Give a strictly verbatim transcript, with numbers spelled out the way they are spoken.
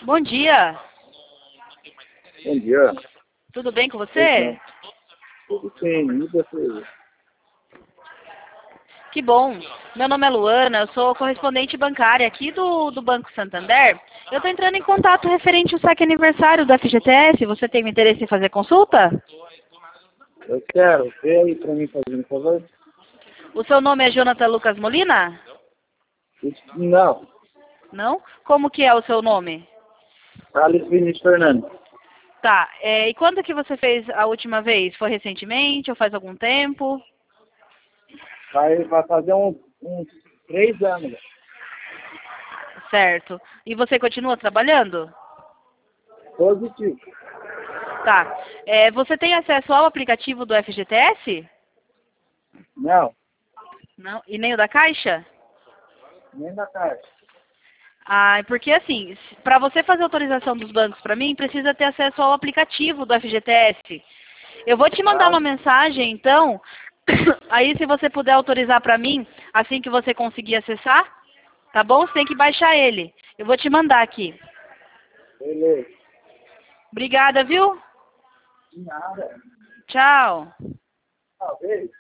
Bom dia. Bom dia. Tudo bem com você? Tudo bem, e você? Que bom. Meu nome é Luana, eu sou correspondente bancária aqui do, do Banco Santander. Eu estou entrando em contato referente ao saque aniversário do F G T S. Você tem interesse em fazer consulta? Eu quero. Vê aí pra mim fazendo favor. O seu nome é Jonathan Lucas Molina? Isso- Não. Não? Como que é o seu nome? Alice Vinícius Fernandes. Tá. É, e quando que você fez a última vez? Foi recentemente ou faz algum tempo? Vai, vai fazer uns, uns três anos. Certo. E você continua trabalhando? Positivo. Tá. É, você tem acesso ao aplicativo do F G T S? Não. Não. E nem o da Caixa? Nem da caixa. Ah, porque assim, para você fazer autorização dos bancos para mim, precisa ter acesso ao aplicativo do F G T S. Eu vou te mandar Ah, uma mensagem, então, aí se você puder autorizar para mim, assim que você conseguir acessar, tá bom? Você tem que baixar ele. Eu vou te mandar aqui. beleza. Obrigada, viu? De nada. Tchau. Talvez.